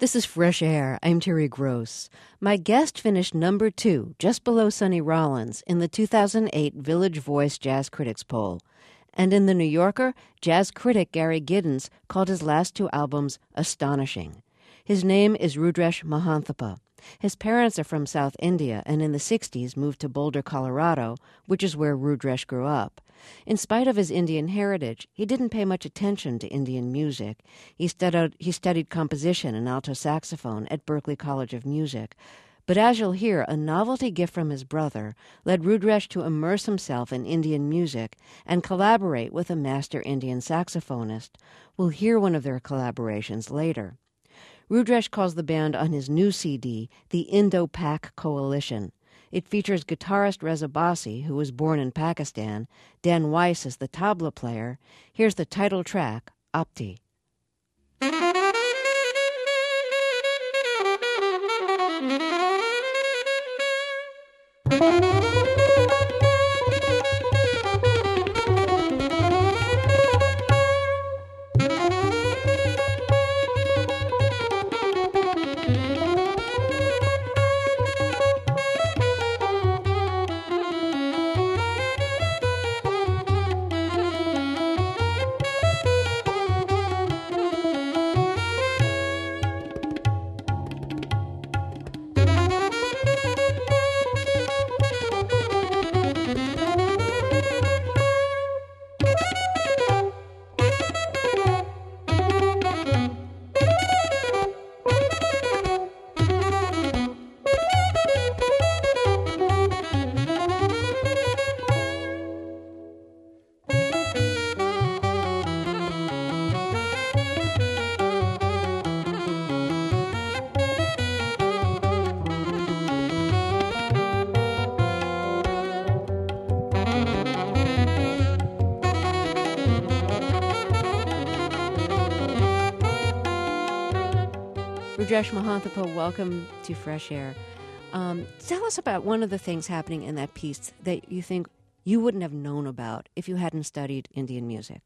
This is Fresh Air. I'm Terry Gross. My guest finished number 2, just below Sonny Rollins, in the 2008 Village Voice Jazz Critics Poll. And in The New Yorker, jazz critic Gary Giddens called his last 2 albums astonishing. His name is Rudresh Mahanthappa. His parents are from South India and in the 60s moved to Boulder, Colorado, which is where Rudresh grew up. In spite of his Indian heritage, he didn't pay much attention to Indian music. He studied composition and alto saxophone at Berklee College of Music. But as you'll hear, a novelty gift from his brother led Rudresh to immerse himself in Indian music and collaborate with a master Indian saxophonist. We'll hear one of their collaborations later. Rudresh calls the band on his new CD the Indo-Pak Coalition. It features guitarist Reza Bassi, who was born in Pakistan, Dan Weiss as the tabla player. Here's the title track, Apti. Rudresh Mahanthappa, welcome to Fresh Air. Tell us about one of the things happening in that piece that you think you wouldn't have known about if you hadn't studied Indian music.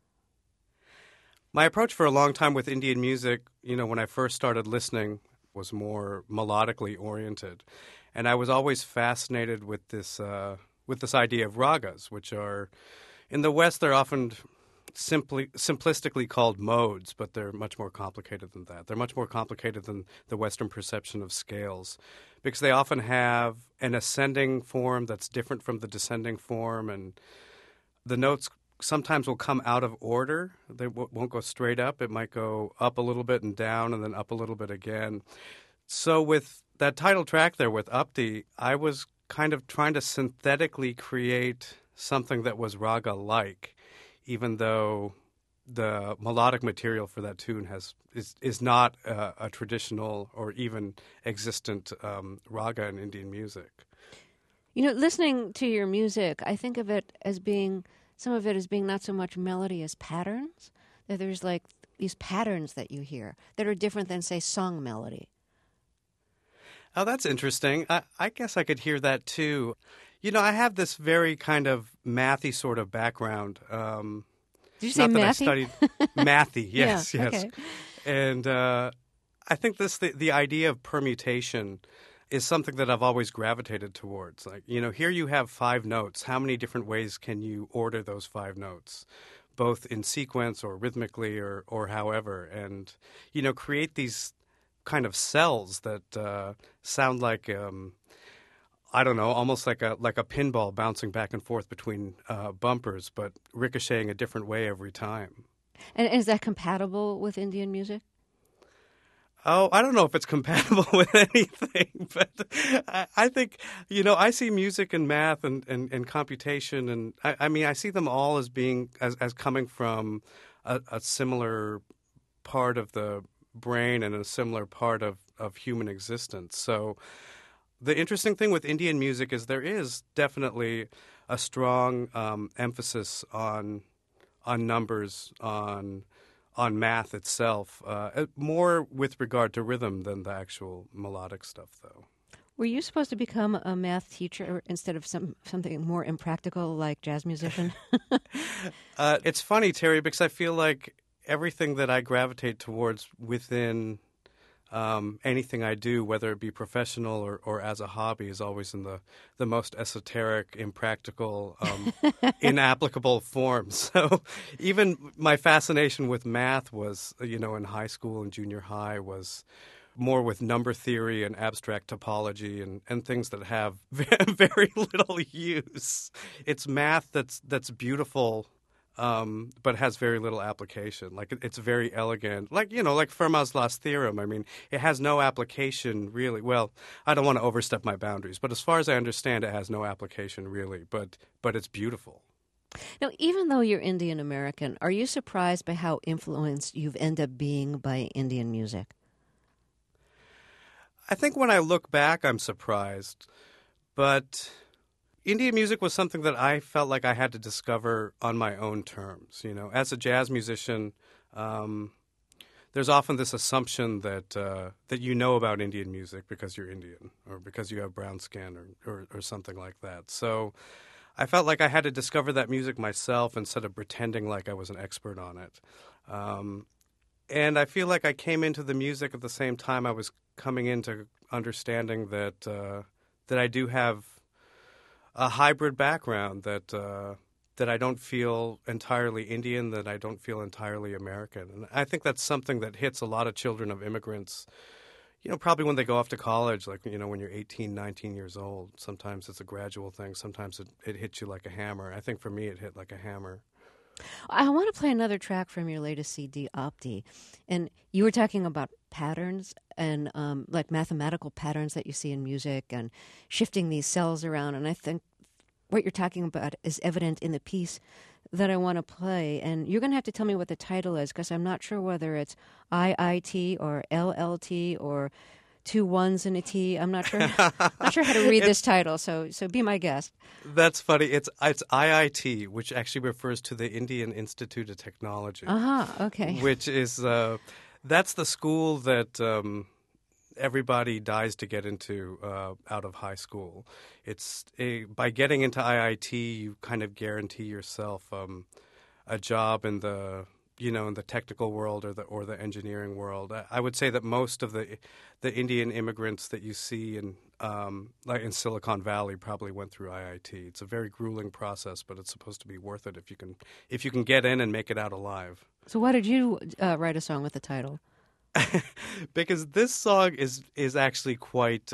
My approach for a long time with Indian music, when I first started listening, was more melodically oriented. And I was always fascinated with this idea of ragas, which are, in the West, they're often simplistically called modes, but they're much more complicated than that. They're much more complicated than the Western perception of scales because they often have an ascending form that's different from the descending form, and the notes sometimes will come out of order. They won't go straight up. It might go up a little bit and down and then up a little bit again. So with that title track there with Apti, I was kind of trying to synthetically create something that was raga-like, even though the melodic material for that tune is not a traditional or even existent raga in Indian music. Listening to your music, I think of it as being, some of it as being not so much melody as patterns, that there's like these patterns that you hear that are different than, say, song melody. Oh, that's interesting. I guess I could hear that too. I have this very kind of mathy sort of background. Did you say mathy? Not that I studied mathy, yes, yeah, yes. Okay. And I think the idea of permutation is something that I've always gravitated towards. Like, here you have 5 notes. How many different ways can you order those 5 notes, both in sequence or rhythmically or however? And, create these kind of cells that sound like I don't know, almost like a pinball bouncing back and forth between bumpers, but ricocheting a different way every time. And is that compatible with Indian music? Oh, I don't know if it's compatible with anything, but I think, I see music and math and computation, and I see them all as being, as coming from a similar part of the brain and a similar part of human existence. So the interesting thing with Indian music is there is definitely a strong emphasis on numbers, on math itself, more with regard to rhythm than the actual melodic stuff, though. Were you supposed to become a math teacher instead of something more impractical like jazz musician? It's funny, Terry, because I feel like everything that I gravitate towards within anything I do, whether it be professional or as a hobby, is always in the most esoteric, impractical, inapplicable form. So even my fascination with math was, in high school and junior high was more with number theory and abstract topology and things that have very little use. It's math that's beautiful, but has very little application. Like it's very elegant, like Fermat's last theorem. I mean, it has no application really. Well, I don't want to overstep my boundaries, but as far as I understand, it has no application really. But it's beautiful. Now, even though you're Indian American, are you surprised by how influenced you've ended up being by Indian music? I think when I look back, I'm surprised, but Indian music was something that I felt like I had to discover on my own terms. As a jazz musician, there's often this assumption that you know about Indian music because you're Indian or because you have brown skin or something like that. So I felt like I had to discover that music myself instead of pretending like I was an expert on it. And I feel like I came into the music at the same time I was coming into understanding that I do have a hybrid background, that I don't feel entirely Indian, that I don't feel entirely American. And I think that's something that hits a lot of children of immigrants, probably when they go off to college, like, when you're 18, 19 years old. Sometimes it's a gradual thing. Sometimes it hits you like a hammer. I think for me it hit like a hammer. I want to play another track from your latest CD, Opti. And you were talking about patterns and like mathematical patterns that you see in music and shifting these cells around. And I think what you're talking about is evident in the piece that I want to play. And you're going to have to tell me what the title is, because I'm not sure whether it's IIT or LLT or two ones and a T. I'm not sure how to read this title, so be my guest. That's funny. It's IIT, which actually refers to the Indian Institute of Technology. Okay. Which is that's the school that everybody dies to get into out of high school. By getting into IIT, you kind of guarantee yourself a job in the in the technical world or the engineering world. I would say that most of the Indian immigrants that you see in like in Silicon Valley probably went through IIT. It's a very grueling process, but it's supposed to be worth it if you can get in and make it out alive. So why did you write a song with the title? Because this song is actually quite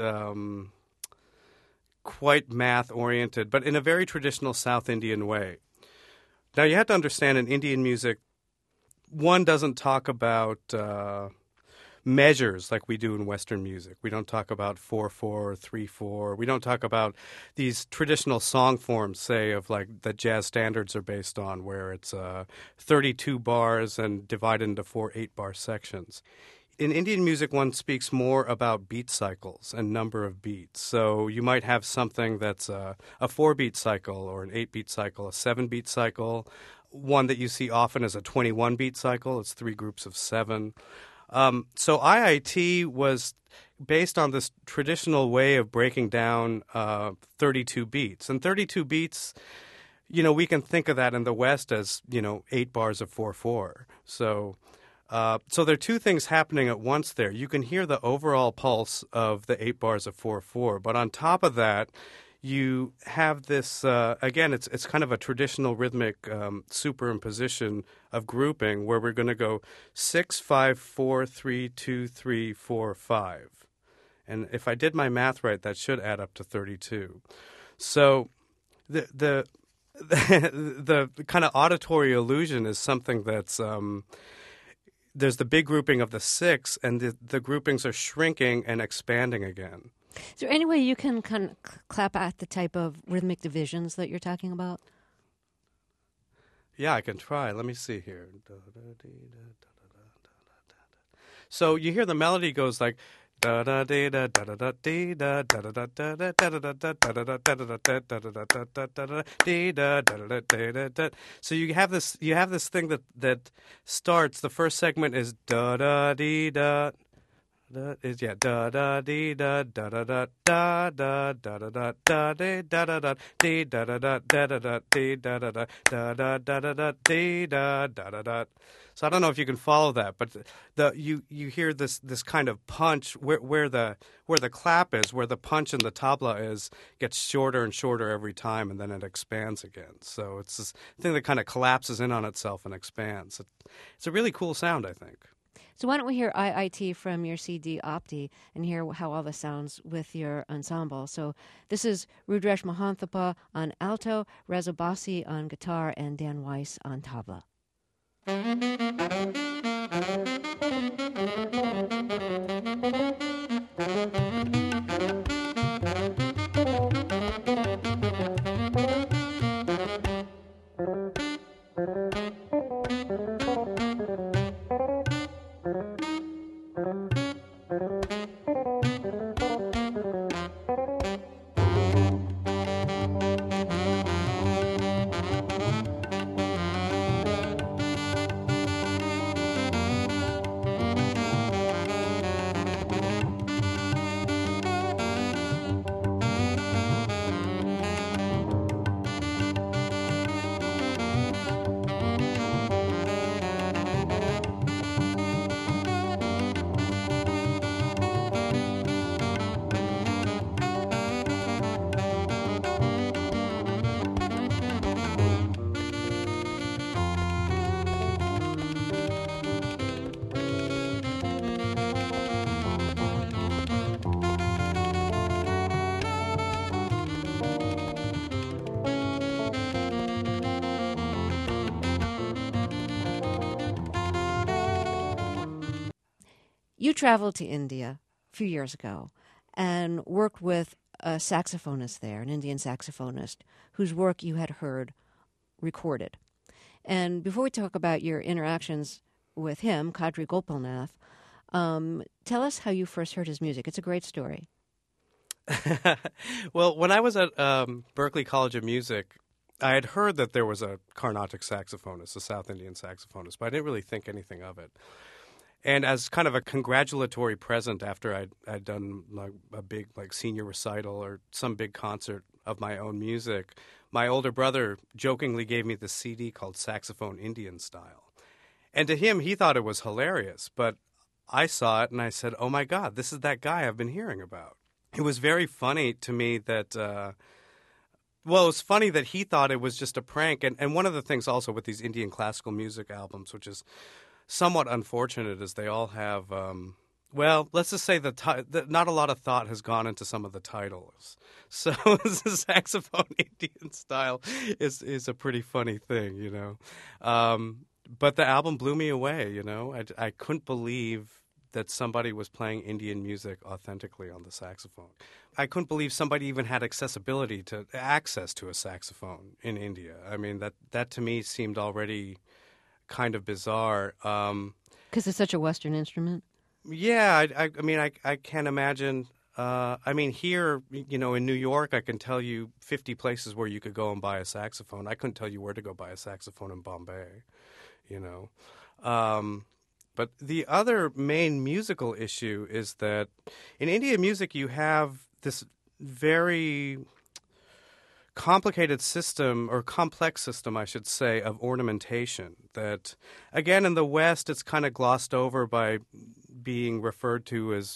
math oriented, but in a very traditional South Indian way. Now you have to understand, in Indian music, one doesn't talk about measures like we do in Western music. We don't talk about 4/4, 3/4. We don't talk about these traditional song forms, say, of like that jazz standards are based on, where it's 32 bars and divided into 4 8-bar sections. In Indian music, one speaks more about beat cycles and number of beats. So you might have something that's a 4-beat cycle or an 8-beat cycle, a 7-beat cycle. One that you see often is a 21-beat cycle. It's 3 groups of 7. So IIT was based on this traditional way of breaking down 32 beats. And 32 beats, we can think of that in the West as, 8 bars of 4/4. So there are two things happening at once there. You can hear the overall pulse of the 8 bars of 4/4, but on top of that, you have this, again, it's kind of a traditional rhythmic superimposition of grouping where we're going to go 6, 5, 4, 3, 2, 3, 4, 5. And if I did my math right, that should add up to 32. So the kind of auditory illusion is something that's there's the big grouping of the 6, and the groupings are shrinking and expanding again. Is there any way you can kind of clap at the type of rhythmic divisions that you're talking about? Yeah, I can try. Let me see here. So you hear the melody goes like da da da da da da da da da da da da da da. So you have this thing that starts. The first segment is da da dee da is yeah da da dee da da da da da da da da da da dee da da da dee da da da da da da dee da da da da da da da da dee da da da da. So I don't know if you can follow that, but you hear this kind of punch where the clap is, where the punch in the tabla is, gets shorter and shorter every time, and then it expands again. So it's this thing that kind of collapses in on itself and expands. It's a really cool sound, I think. So why don't we hear IIT from your CD Opti and hear how all this sounds with your ensemble. So this is Rudresh Mahanthappa on alto, Reza Bassi on guitar, and Dan Weiss on tabla. You traveled to India a few years ago and worked with a saxophonist there, an Indian saxophonist, whose work you had heard recorded. And before we talk about your interactions with him, Kadri Gopalnath, tell us how you first heard his music. It's a great story. Well, when I was at Berklee College of Music, I had heard that there was a Carnatic saxophonist, a South Indian saxophonist, but I didn't really think anything of it. And as kind of a congratulatory present after I'd done like a big like senior recital or some big concert of my own music, my older brother jokingly gave me this CD called Saxophone Indian Style. And to him, he thought it was hilarious. But I saw it and I said, oh, my God, this is that guy I've been hearing about. It was very funny to me that it was funny that he thought it was just a prank. And one of the things also with these Indian classical music albums, which is somewhat unfortunate, is they all have, let's just say that not a lot of thought has gone into some of the titles. So the Saxophone Indian Style is a pretty funny thing, you know. But the album blew me away, you know. I couldn't believe that somebody was playing Indian music authentically on the saxophone. I couldn't believe somebody even had access to a saxophone in India. I mean, that to me seemed already kind of bizarre. Because it's such a Western instrument? Yeah, I can't imagine. Here, you know, in New York, I can tell you 50 places where you could go and buy a saxophone. I couldn't tell you where to go buy a saxophone in Bombay, you know. But the other main musical issue is that in Indian music you have this very complicated system, or complex system, I should say, of ornamentation that, again, in the West it's kind of glossed over by being referred to as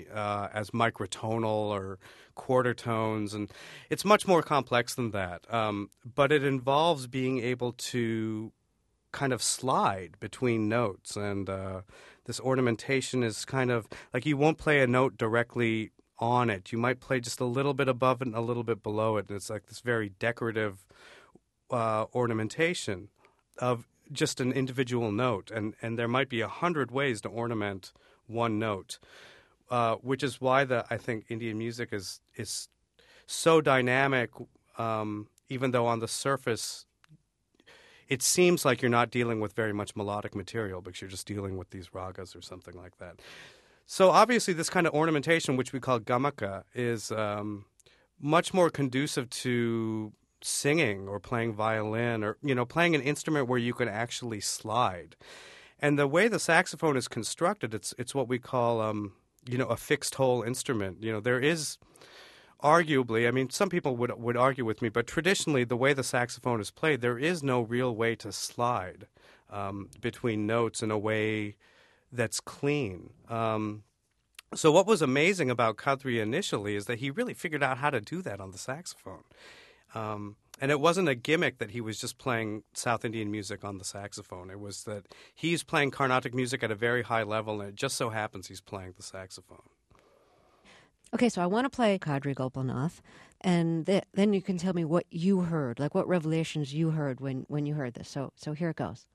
microtonal or quarter tones, and it's much more complex than that. But it involves being able to kind of slide between notes, and this ornamentation is kind of like you won't play a note directly on it. You might play just a little bit above it and a little bit below it, and it's like this very decorative ornamentation of just an individual note, and there might be 100 ways to ornament one note, which is why I think Indian music is so dynamic, even though on the surface it seems like you're not dealing with very much melodic material because you're just dealing with these ragas or something like that. So obviously this kind of ornamentation, which we call gamaka, is much more conducive to singing or playing violin or, you know, playing an instrument where you can actually slide. And the way the saxophone is constructed, it's what we call, a fixed hole instrument. There is arguably, I mean, some people would argue with me, but traditionally, the way the saxophone is played, there is no real way to slide between notes in a way that's clean. So what was amazing about Kadri initially is that he really figured out how to do that on the saxophone. And it wasn't a gimmick that he was just playing South Indian music on the saxophone. It was that he's playing Carnatic music at a very high level, and it just so happens he's playing the saxophone. Okay, so I want to play Kadri Gopalnath, and then you can tell me what you heard, like what revelations you heard when you heard this. So here it goes.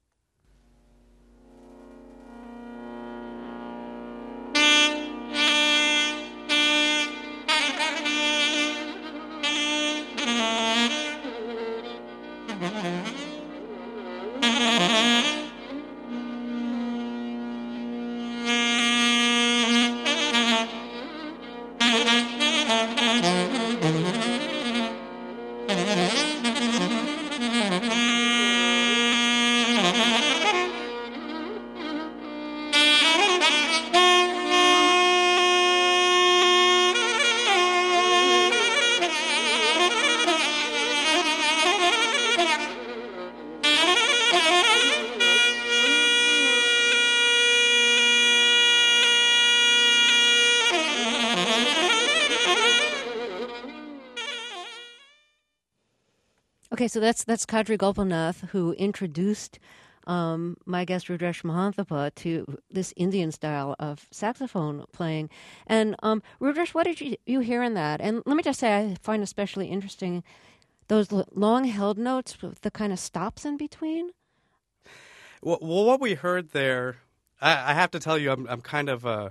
Okay, so that's Kadri Gopalnath, who introduced my guest Rudresh Mahanthappa to this Indian style of saxophone playing. And Rudresh, what did you hear in that? And let me just say, I find especially interesting those long-held notes with the kind of stops in between. Well, what we heard there, I have to tell you, I'm kind of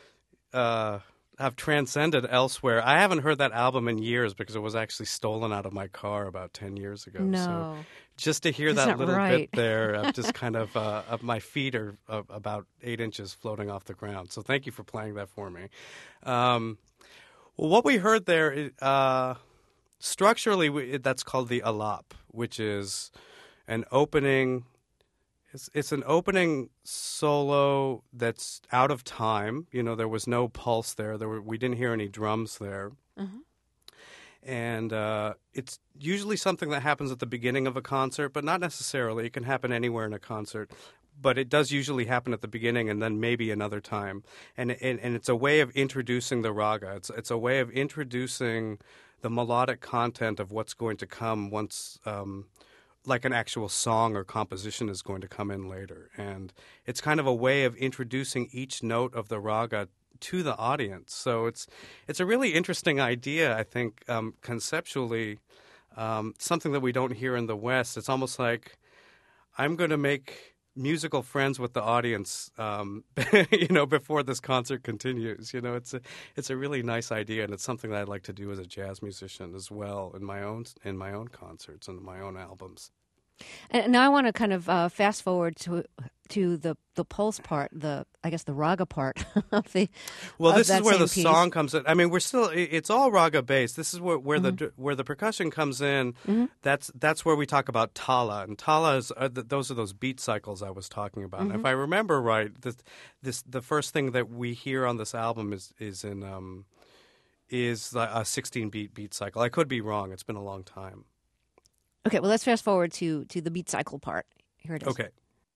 have transcended elsewhere. I haven't heard that album in years because it was actually stolen out of my car about 10 years ago. No. So just to hear That's that little right. bit there, I'm just kind of my feet are about 8 inches floating off the ground. So thank you for playing that for me. Well, what we heard there, structurally, that's called the alap, which is an opening. It's an opening solo that's out of time. There was no pulse there. We didn't hear any drums there. Mm-hmm. And it's usually something that happens at the beginning of a concert, but not necessarily. It can happen anywhere in a concert. But it does usually happen at the beginning and then maybe another time. And it's a way of introducing the raga. It's a way of introducing the melodic content of what's going to come once like an actual song or composition is going to come in later. And it's kind of a way of introducing each note of the raga to the audience. So it's a really interesting idea, I think, conceptually, something that we don't hear in the West. It's almost like I'm going to make musical friends with the audience, before this concert continues. It's a really nice idea, and it's something that I'd like to do as a jazz musician as well in my own concerts and my own albums. And now I want to kind of fast forward to the pulse part, the raga part of the. Well, this is where the piece. song comes in. I mean, it's all raga based. This is where mm-hmm. the percussion comes in. Mm-hmm. That's where we talk about tala, and tala is those are those beat cycles I was talking about. Mm-hmm. And if I remember right, the first thing that we hear on this album is a 16 beat cycle. I could be wrong. It's been a long time. Okay, well, let's fast forward to the beat cycle part. Here it is. Okay.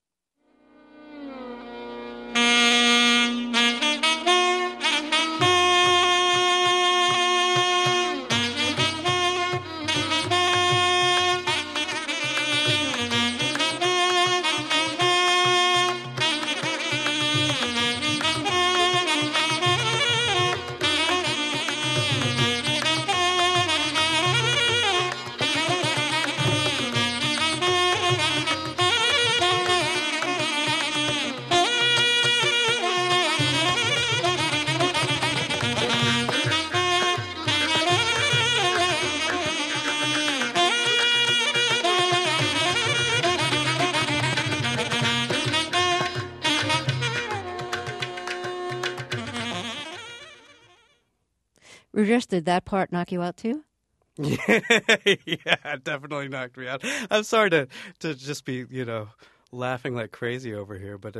Rudresh, did that part knock you out too? Yeah, it definitely knocked me out. I'm sorry to just be, laughing like crazy over here, but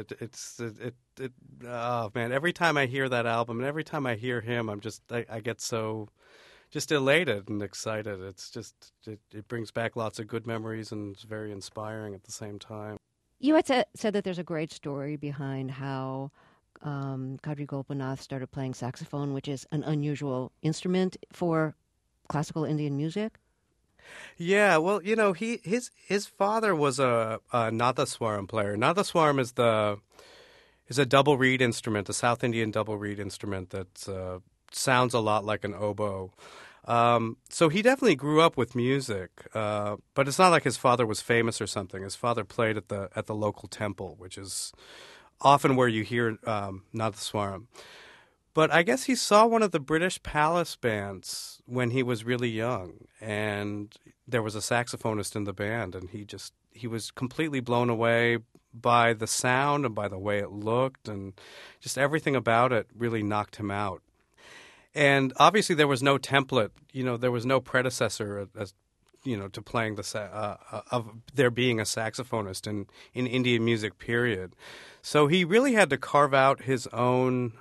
oh man, every time I hear that album and every time I hear him, I get so just elated and excited. It's just it brings back lots of good memories and it's very inspiring at the same time. You had said that there's a great story behind how Kadri Gopinath started playing saxophone, which is an unusual instrument for classical Indian music. Yeah, well, his father was a Nadaswaram player. Nadaswaram is a double reed instrument, a South Indian double reed instrument that sounds a lot like an oboe. So he definitely grew up with music, but it's not like his father was famous or something. His father played at the local temple, which is often where you hear Nadaswaram. But I guess he saw one of the British Palace bands when he was really young, and there was a saxophonist in the band, and he was completely blown away by the sound and by the way it looked, and just everything about it really knocked him out. And obviously there was no template, there was no predecessor to playing of there being a saxophonist in Indian music, period. So he really had to carve out his own,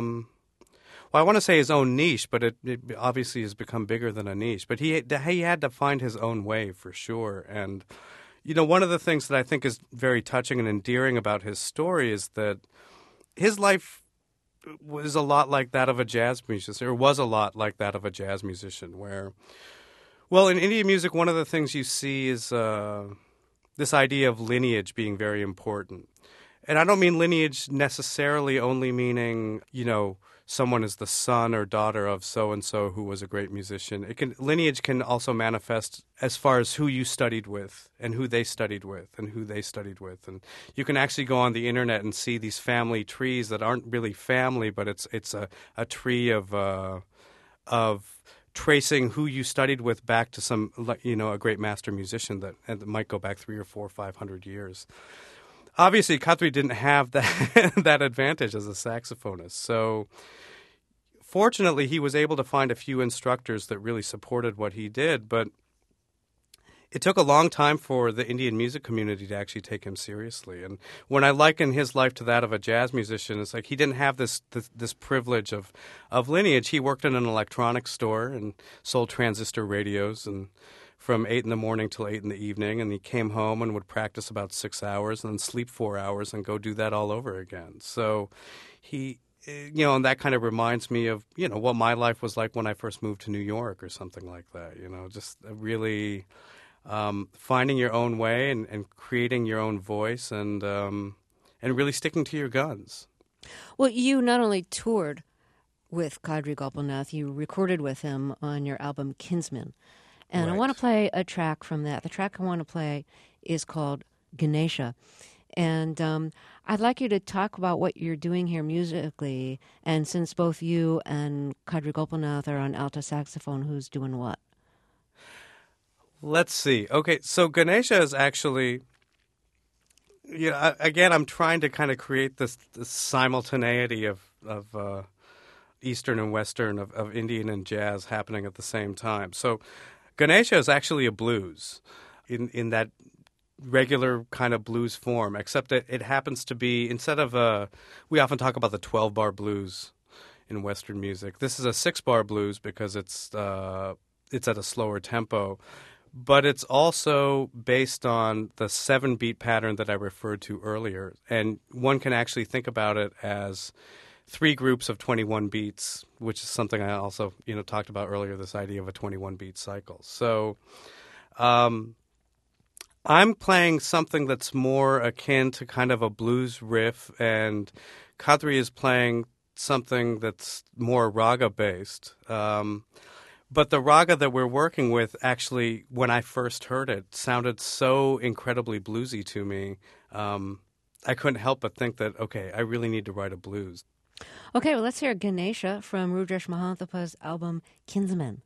I want to say his own niche, but it obviously has become bigger than a niche. But he had to find his own way for sure. And, one of the things that I think is very touching and endearing about his story is that his life was a lot like that of a jazz musician, or was a lot like that of a jazz musician, where, well, in Indian music, one of the things you see is this idea of lineage being very important. And I don't mean lineage necessarily only meaning, someone is the son or daughter of so-and-so who was a great musician. Lineage can also manifest as far as who you studied with and who they studied with and who they studied with. And you can actually go on the internet and see these family trees that aren't really family, but it's a tree of tracing who you studied with back to some, a great master musician that might go back 300 or 400 or 500 years. Obviously, Kadri didn't have that advantage as a saxophonist. So fortunately, he was able to find a few instructors that really supported what he did. But it took a long time for the Indian music community to actually take him seriously. And when I liken his life to that of a jazz musician, it's like he didn't have this privilege of lineage. He worked in an electronics store and sold transistor radios and from 8 in the morning till 8 in the evening, and he came home and would practice about 6 hours and then sleep 4 hours and go do that all over again. So he, and that kind of reminds me of, what my life was like when I first moved to New York or something like that, just really finding your own way and creating your own voice and really sticking to your guns. Well, you not only toured with Kadri Gopinath, you recorded with him on your album Kinsman. And right. I want to play a track from that. The track I want to play is called Ganesha. And I'd like you to talk about what you're doing here musically. And since both you and Kadri Gopinath are on alto saxophone, who's doing what? Let's see. Okay, so Ganesha is actually, again, I'm trying to kind of create this simultaneity of Eastern and Western, of Indian and jazz happening at the same time. So Ganesha is actually a blues in that regular kind of blues form, except that it happens to be, instead of we often talk about the 12-bar blues in Western music. This is a 6-bar blues because it's at a slower tempo, but it's also based on the 7-beat pattern that I referred to earlier. And one can actually think about it as 3 groups of 21 beats, which is something I also, talked about earlier, this idea of a 21-beat cycle. So I'm playing something that's more akin to kind of a blues riff, and Kadri is playing something that's more raga-based. But the raga that we're working with, actually, when I first heard it, sounded so incredibly bluesy to me. I couldn't help but think that, okay, I really need to write a blues. Okay, well, let's hear Ganesha from Rudresh Mahanthapa's album Kinsman.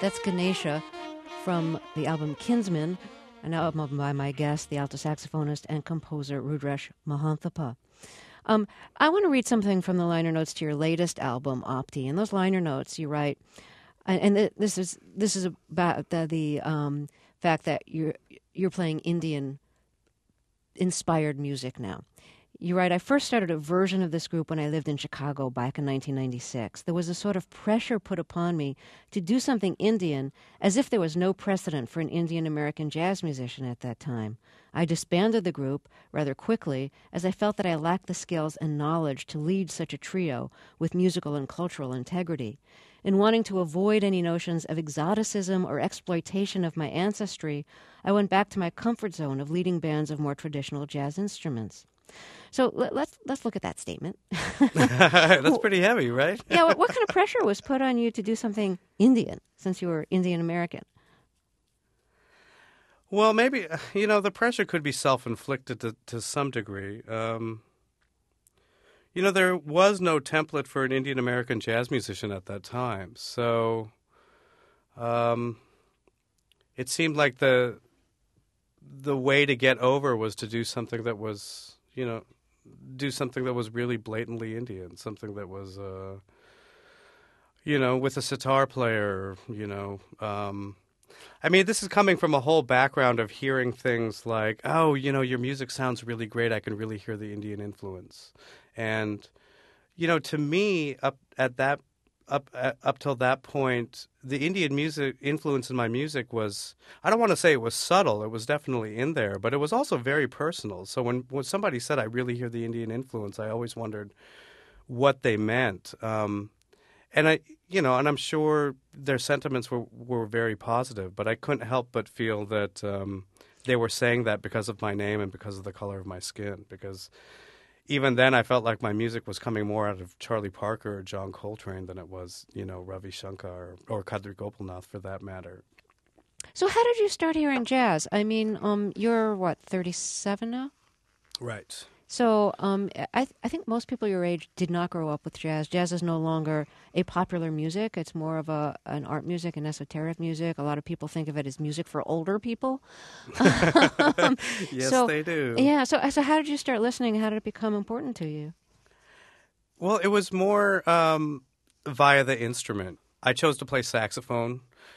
That's Ganesha from the album Kinsman, an album by my guest, the alto saxophonist and composer Rudresh Mahanthappa. I want to read something from the liner notes to your latest album, Opti. In those liner notes, you write, this is about the fact that you're playing Indian-inspired music now. You write, I first started a version of this group when I lived in Chicago back in 1996. There was a sort of pressure put upon me to do something Indian, as if there was no precedent for an Indian-American jazz musician at that time. I disbanded the group rather quickly, as I felt that I lacked the skills and knowledge to lead such a trio with musical and cultural integrity. In wanting to avoid any notions of exoticism or exploitation of my ancestry, I went back to my comfort zone of leading bands of more traditional jazz instruments. So let's look at that statement. That's pretty heavy, right? Yeah, what kind of pressure was put on you to do something Indian, since you were Indian American? Well, maybe, the pressure could be self-inflicted to some degree. There was no template for an Indian American jazz musician at that time. So it seemed like the way to get over was to do something that was, really blatantly Indian, something that was, with a sitar player, this is coming from a whole background of hearing things like, oh, your music sounds really great. I can really hear the Indian influence. And, to me, up till that point, the Indian music influence in my music was, I don't want to say it was subtle. It was definitely in there, but it was also very personal. So when somebody said, I really hear the Indian influence, I always wondered what they meant. And I'm sure their sentiments were very positive, but I couldn't help but feel that they were saying that because of my name and because of the color of my skin. Because even then, I felt like my music was coming more out of Charlie Parker or John Coltrane than it was, Ravi Shankar or Kadri Gopalnath for that matter. So how did you start hearing jazz? You're 37 now? Right. So I think most people your age did not grow up with jazz. Jazz is no longer a popular music. It's more of an art music, an esoteric music. A lot of people think of it as music for older people. Yes, they do. Yeah. So how did you start listening? How did it become important to you? Well, it was more via the instrument. I chose to play saxophone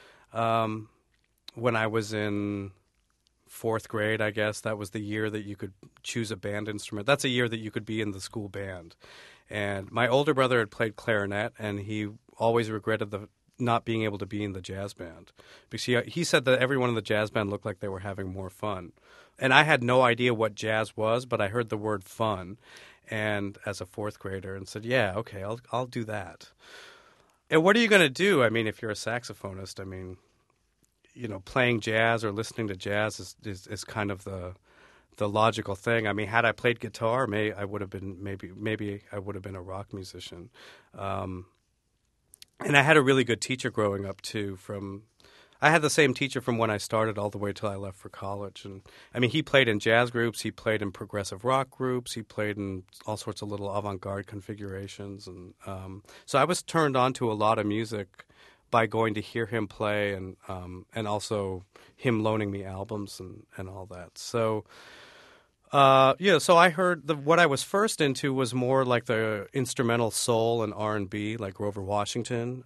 when I was in fourth grade, I guess. That was the year that you could choose a band instrument. That's a year that you could be in the school band. And my older brother had played clarinet, and he always regretted not being able to be in the jazz band. Because he said that everyone in the jazz band looked like they were having more fun. And I had no idea what jazz was, but I heard the word fun and as a fourth grader and said, yeah, okay, I'll do that. And what are you going to do? If you're a saxophonist, playing jazz or listening to jazz is kind of the logical thing. Had I played guitar, maybe I would have been a rock musician. And I had a really good teacher growing up too. I had the same teacher from when I started all the way till I left for college. And he played in jazz groups, he played in progressive rock groups, he played in all sorts of little avant-garde configurations, and so I was turned on to a lot of music by going to hear him play and also him loaning me albums and all that. So, so I heard what I was first into was more like the instrumental soul and R&B, like Grover Washington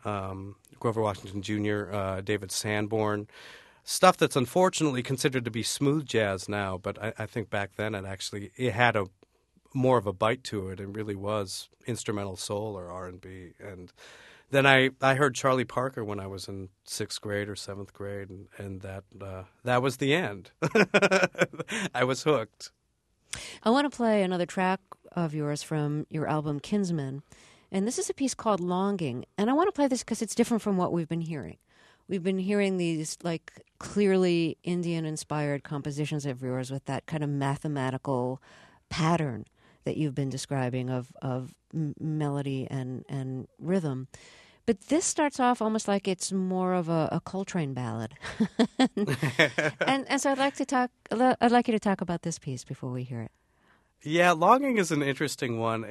Jr., David Sanborn, stuff that's unfortunately considered to be smooth jazz now, but I think back then it had more of a bite to it and really was instrumental soul or R&B. And then I heard Charlie Parker when I was in 6th grade or 7th grade, and that was the end. I was hooked. I want to play another track of yours from your album Kinsman, and this is a piece called Longing. And I want to play this because it's different from what we've been hearing. We've been hearing these clearly Indian-inspired compositions of yours with that kind of mathematical pattern that you've been describing of melody and rhythm. But this starts off almost like it's more of a Coltrane ballad, and so I'd like you to talk about this piece before we hear it. Yeah, Longing is an interesting one.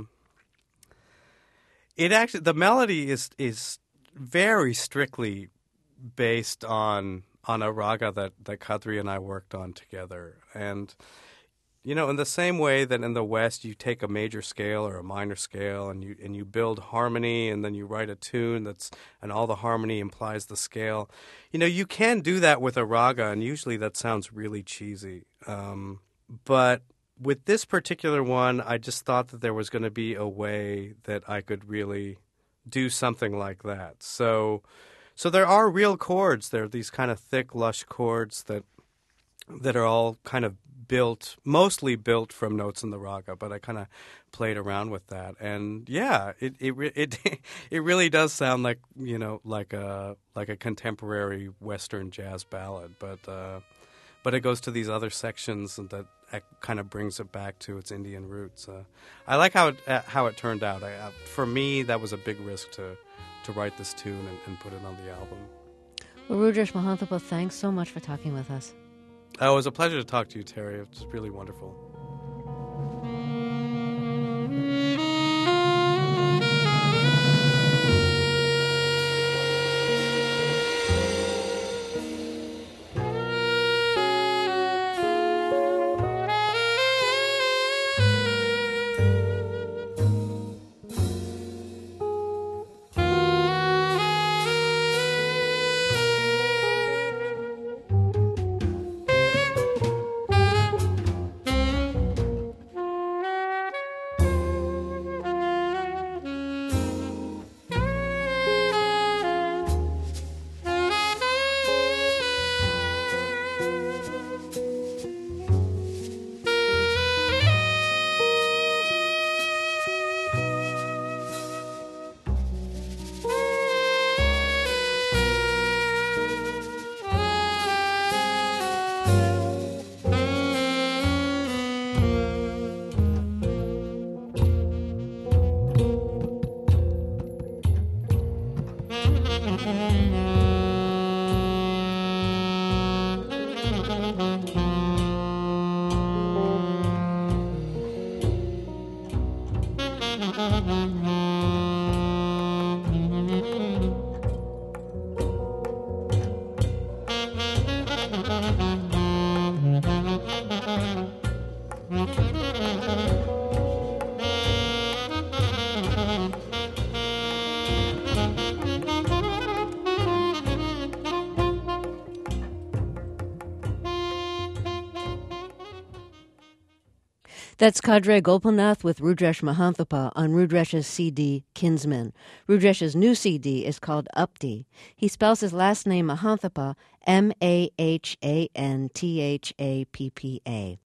It actually, the melody is very strictly based on a raga that Kadri and I worked on together. And in the same way that in the West you take a major scale or a minor scale and you build harmony, and then you write a tune and all the harmony implies the scale. You can do that with a raga, and usually that sounds really cheesy. But with this particular one, I just thought that there was going to be a way that I could really do something like that. So there are real chords. There are these kind of thick, lush chords that are all kind of mostly built from notes in the raga, but I kind of played around with that, and yeah, it really does sound like like a contemporary Western jazz ballad, but it goes to these other sections and that kind of brings it back to its Indian roots. I like how it turned out. For me, that was a big risk to write this tune and put it on the album. Well, Rudresh Mahanthappa, thanks so much for talking with us. Oh, it was a pleasure to talk to you, Terry. It's really wonderful. That's Kadri Gopalnath with Rudresh Mahanthappa on Rudresh's CD, Kinsman. Rudresh's new CD is called Upti. He spells his last name Mahanthappa, Mahanthappa.